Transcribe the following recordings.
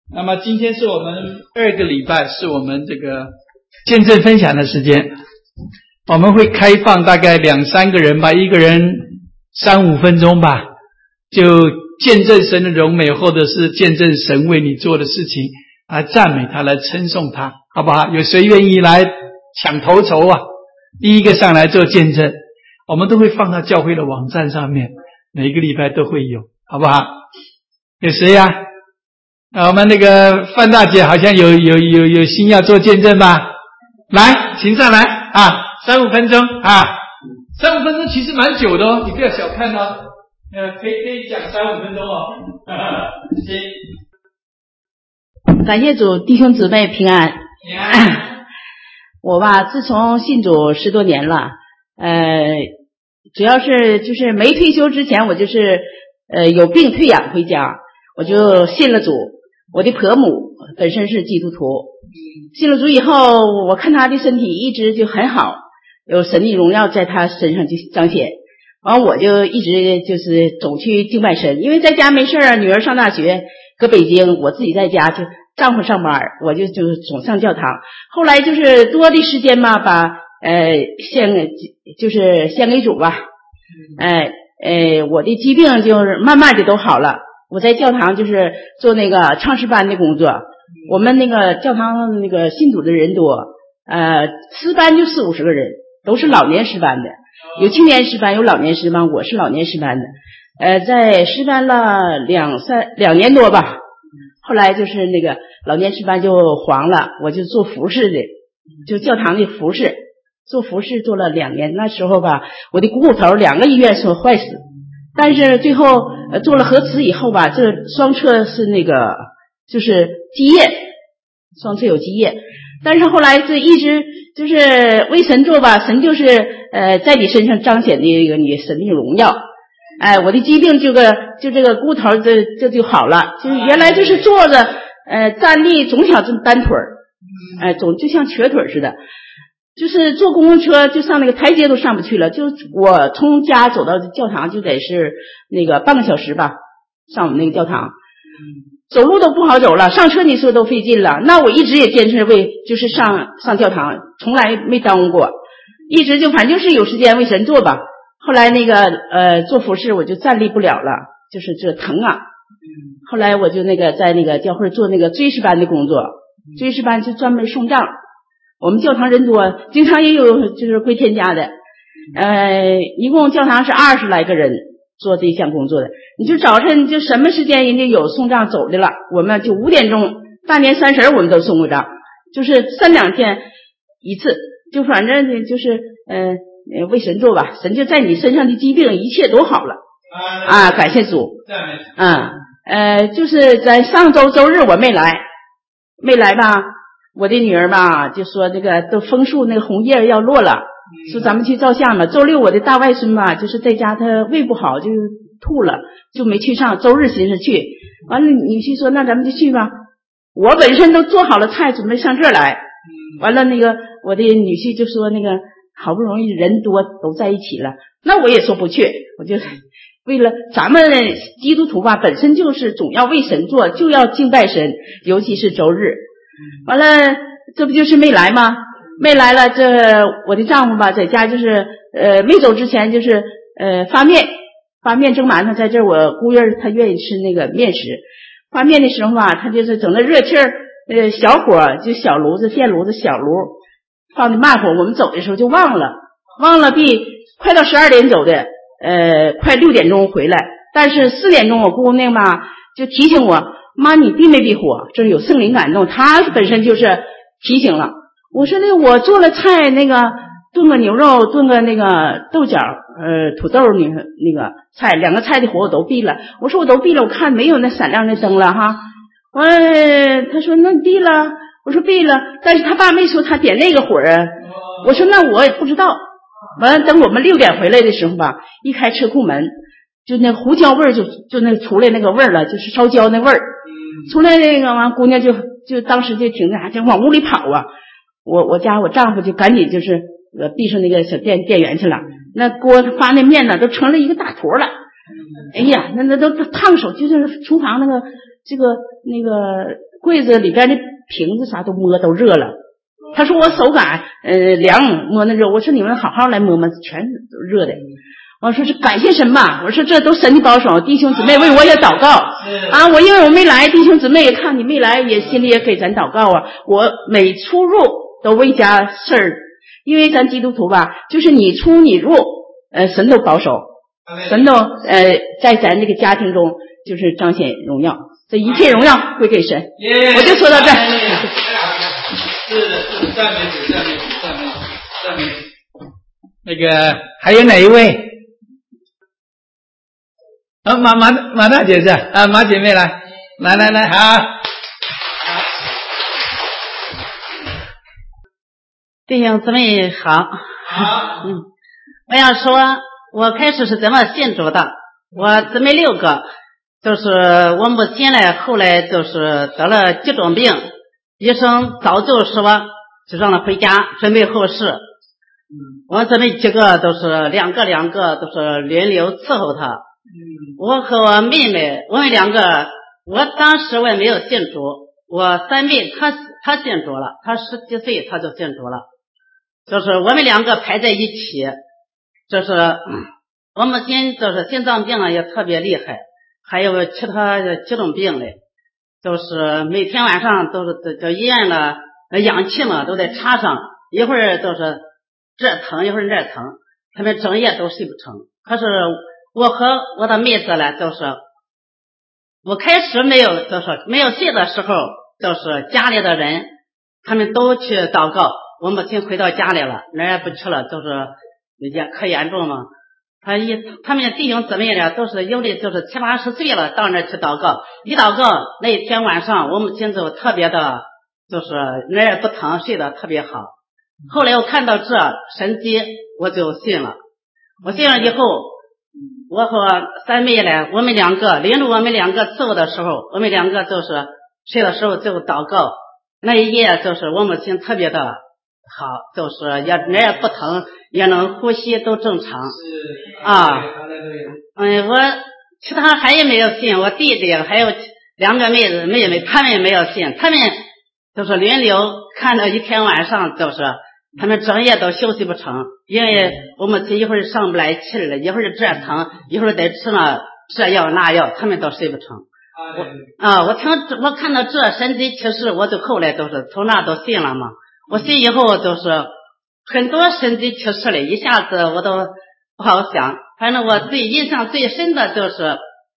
那么今天是我们2个礼拜，是我们这个见证分享的时间。我们会开放大概2-3个人吧，一个人3-5分钟吧，就见证神的荣美，或者是见证神为你做的事情，来赞美他，来称颂他，好不好？有谁愿意来抢头筹啊？第一个上来做见证，我们都会放到教会的网站上面，每个礼拜都会有，好不好？有谁呀？我们那个范大姐好像有心要做见证吧？来，请上来啊！3-5分钟啊，3-5分钟其实蛮久的哦，你不要小看哦。可以讲3-5分钟哦。行。 感谢主，弟兄姊妹平安。 平安。 我吧，自从信主10多年了，主要是就是没退休之前，我就是有病退养回家，我就信了主。我的婆母本身是基督徒，信了主以后，我看她的身体一直就很好，有神的荣耀在她身上就彰显。完我就一直就是总去敬拜神，因为在家没事啊，女儿上大学搁北京，我自己在家就丈夫上班，我就总上教堂。后来就是多的时间嘛，把献给主吧。我的疾病就是慢慢的都好了。我在教堂就是做那个唱诗班的工作，我们那个教堂那个信主的人多，诗班就40-50个人，都是老年诗班的，有青年诗班，有老年诗班，我是老年诗班的。在诗班了2年多吧，后来就是那个老年诗班就黄了，我就做服饰的，就教堂的服饰，做服饰做了2年。那时候吧，我的股骨头2个医院说坏死，但是最后做了核磁以后吧，这双侧是那个就是积液，双侧有积液。但是后来这一直就是为神做吧，神就是在你身上彰显的一个你神的荣耀。我的疾病就这个骨头这就好了，就是原来就是坐着站立总想这么单腿总就像瘸腿似的。就是坐公共车就上那个台阶都上不去了，就我从家走到教堂就得是那个半个小时吧，上我们那个教堂，走路都不好走了，上车你说都费劲了。那我一直也坚持就是上教堂，从来没耽误过，一直就反正就是有时间为神做吧。后来那个做服饰我就站立不了了，就是这疼啊。后来我就那个在那个教会做那个追思班的工作，追思班就专门送葬。我们教堂人多，经常也有就是归天家的，一共教堂是20来个人做这项工作的。你就早晨就什么时间人家有送葬走的了，我们就5点钟，大年30我们都送过葬，就是3-2天一次，就反正就是为神做吧，神就在你身上的疾病一切都好了啊，感谢主。就是在上周周日我没来吧。我的女儿吧就说那个都枫树那个红叶要落了，说咱们去照相吧。周六我的大外孙吧就是在家他胃不好就吐了，就没去上。周日寻思去，完了女婿说那咱们就去吧。我本身都做好了菜准备上这儿来，完了那个我的女婿就说那个好不容易人多都在一起了，那我也说不去。我就为了咱们基督徒吧本身就是总要为神做，就要敬拜神，尤其是周日。完了这不就是没来吗？没来了，这我的丈夫吧在家就是没走之前就是发面蒸馒头，在这儿我姑爷他愿意吃那个面食。发面的时候吧，他就是整个热气儿小火就小炉子电炉子小炉放的慢火，我们走的时候就忘了快到12点走的，快6点钟回来。但是4点钟我姑娘吧就提醒我，妈你闭没闭火，这有圣灵感动，她本身就是提醒了。我说那我做了菜，那个炖个牛肉，炖个那个豆角土豆那个菜，2个菜的火我都闭了。我说我都闭了，我看没有那闪亮的灯了哈。他说那你闭了，我说闭了，但是他爸没说他点那个火啊。我说那我也不知道。完了等我们6点回来的时候吧，一开车库门就那胡椒味儿就那出来那个味儿了，就是烧焦那味儿出来。那个完姑娘就当时就停着就往屋里跑啊。我丈夫就赶紧就是闭上那个小电源去了。那锅发那面呢都成了一个大坨了，哎呀那都烫手，就是厨房那个柜子里边的瓶子啥都摸都热了。他说我手感凉，摸那热。我说你们好好来摸摸，全都热的。我说是感谢神吧，我说这都神的保守，弟兄姊妹为我也祷告啊。我因为我没来，弟兄姊妹也看你没来，也心里也给咱祷告啊。我每出入都为家事儿，因为咱基督徒吧，就是你出你入，神都保守，神都在咱这个家庭中就是彰显荣耀，这一切荣耀归给神。我就说到这儿。 是的，赞美主，赞美主，赞美主，赞美主。那个还有哪一位？马大姐是啊，马姐妹来，好。 弟兄姊妹好。我要说，我开始是怎么信主的？我姊妹6个，就是我母亲呢，后来就是得了几种病，医生早就说就让她回家准备后事。我姊妹几个都是两个都是轮流伺候她。我和我妹妹，我们2个，我当时我也没有信主，我三妹她信主了，她10几岁她就信主了，就是我们2个排在一起。就是我母亲就是心脏病也特别厉害，还有其他几种病嘞，就是每天晚上都是在医院了，氧气嘛都得插上，一会儿都是这疼一会儿那疼，他们整夜都睡不成。可是我和我的妹子呢，就是我开始没有信的时候，就是家里的人他们都去祷告，我母亲回到家里了，哪儿也不去了，就是也可严重嘛。他们弟兄姊妹呢，都是有的就是70、80岁了，到那儿去祷告，一祷告那一天晚上，我母亲就特别的，就是哪儿也不疼，睡得特别好。后来我看到这神迹，我就信了。我信了以后，我和三妹呢，我们2个领着我们2个伺候的时候，我们2个就是睡的时候就祷告。那一夜就是我母亲特别的好，就是也哪儿也不疼，也能呼吸都正常啊。我其他还也没有信，我弟弟还有2个妹妹，他们也没有信，他们就是轮流看到一天晚上，就是他们整夜都休息不成，因为我母亲一会儿上不来气了，一会儿这疼，一会儿得吃了这药那药，他们都睡不成。我看到这神迹奇事，我就后来都是从那都信了嘛。我信以后就是很多神迹奇事嘞，一下子我都不好想。反正我最印象最深的就是，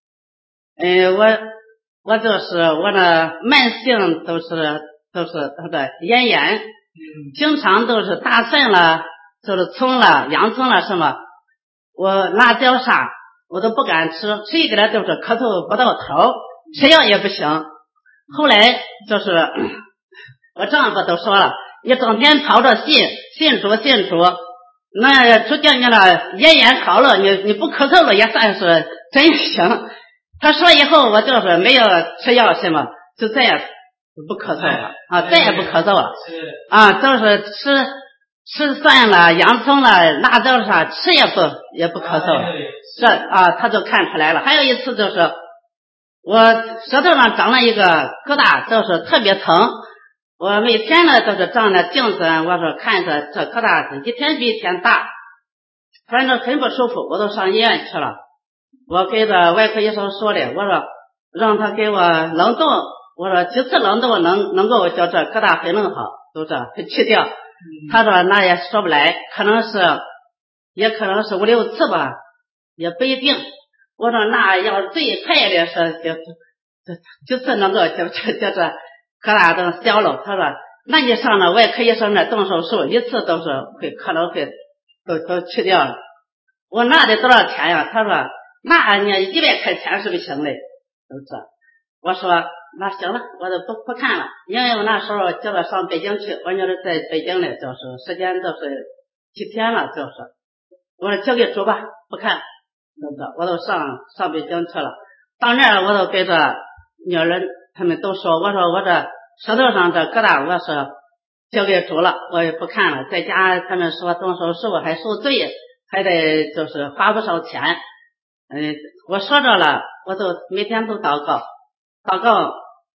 我就是我的慢性都是他的咽炎，经常都是大蒜了，就是葱了、洋葱了什么，我辣椒啥我都不敢吃，吃一个来就是咳嗽不到头，吃药也不行。后来就是我丈夫都说了，你整天跑着信主，那出叫你了咽炎好了，你不咳嗽了也算是真行。他说以后我就是没有吃药什么，就再也不咳嗽了啊，再也不咳嗽了啊，就是吃蒜了、洋葱了、辣椒啥吃也不咳嗽了。这啊，他就看出来了。还有一次就是我舌头上长了一个疙瘩，就是特别疼。我每天呢都是照着镜子，我说看着这疙瘩一天比一天大，反正很不舒服，我都上医院去了。我给这外科医生说的，我说让他给我冷冻，我说几次冷冻能够叫这疙瘩很能好，都这去掉。他说那也说不来，也可能是5、6次吧，也不一定。我说那要最快的是几次能够叫这疙瘩都消了。他说那你上了外科医生那动手术一次都是可能会都去掉了。我那得多少钱呀？他说那你100块钱是不行的，都这。我说那行了，我就不看了，因为我那时候叫他上北京去，我女儿在北京呢，就是时间都是7天了，就是我说交给主吧，不看，我都上北京去了。到那儿我都跟着女儿他们都说，我说我这舌头上这疙瘩我是交给主了，我也不看了。在家他们说动手术还受罪，还得就是花不少钱。我说着了，我就每天都祷告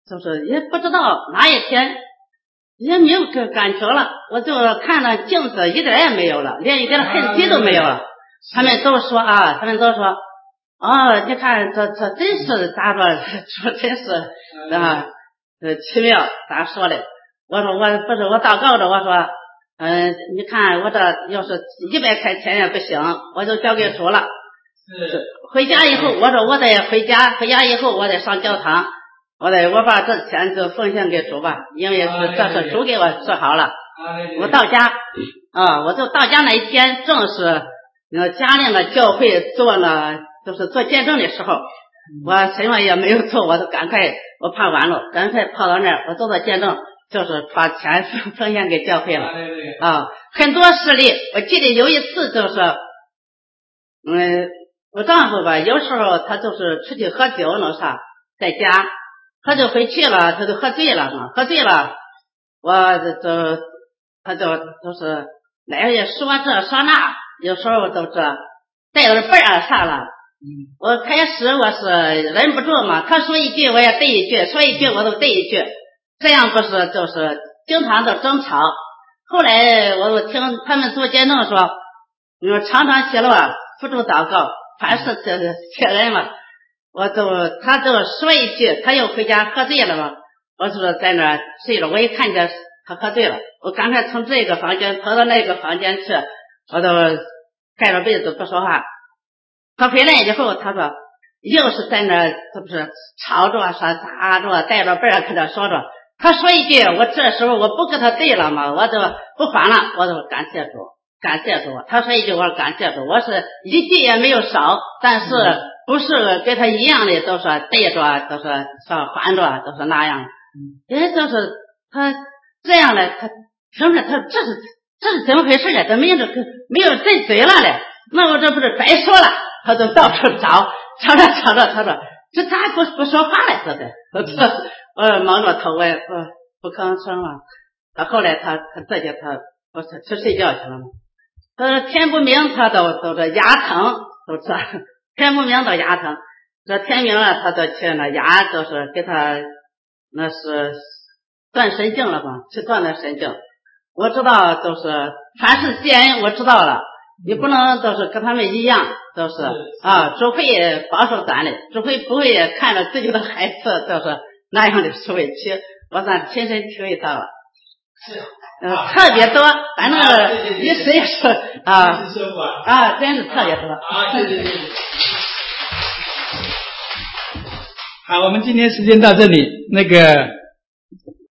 就是也不知道哪一天也没有感觉了，我就看了镜子一点也没有了，连一点痕迹都没有了。他们都说你看这真是咋着，说真是奇妙，咋说的？我说我祷告着，我说你看我这要是100块钱也不行，我就交给主了。回家以后，我说我得回家以后我得上教堂，我把这钱就奉献给主吧，因为这是主给我治好了。我到家我就到家那一天正是嘉陵的教会做了就是做见证的时候，我什么也没有做，我就赶快，我怕晚了，赶快跑到那儿，我做见证，就是把钱奉献给教会了。很多事例，我记得有一次就是我丈夫吧，有时候他就是出去喝酒那啥，在家他就回去了，他就喝醉了，他就是来也说这说那，有时候都是带着辈儿啥了。我开始我是忍不住嘛，他说一句我也对一句，说一句我都对一句，这样不是就是经常的争吵。后来我听他们做见证说，你说常常写了辅助祷告，凡是写人嘛，他就说一句，他又回家喝醉了嘛，我说在那儿睡了，我一看见他喝醉了，我赶快从这个房间跑到那个房间去，我都盖着被子不说话。他回来以后，他说又是在那是不是吵着说咋着带着辈儿跟他说着，他说一句，我这时候我不跟他对了嘛，我就不还了，我就感谢主。他说一句，我感谢主，我是一句也没有少，但是不是跟他一样的都是对着，都是说还着，都是那样。就是他这样的，他听着他这是怎么回事呢？怎么没有对嘴了嘞？那我这不是白说了？他就到处找着，这咋不说话了？这个，我忙着头，我也不吭声了。后来他自己不是去睡觉去了吗？天不明他都是牙疼，都是天不明都牙疼。这天明了，他都去那牙都是给他那是断神经了吧？去断的神经。我知道都是凡是谢恩，我知道了。你不能都是跟他们一样，都是主会保守咱的，主会不会看着自己的孩子都是那样的受委屈，我算亲身体会到了。特别多，反正一时也是真是特别多。 对。好，我们今天时间到这里，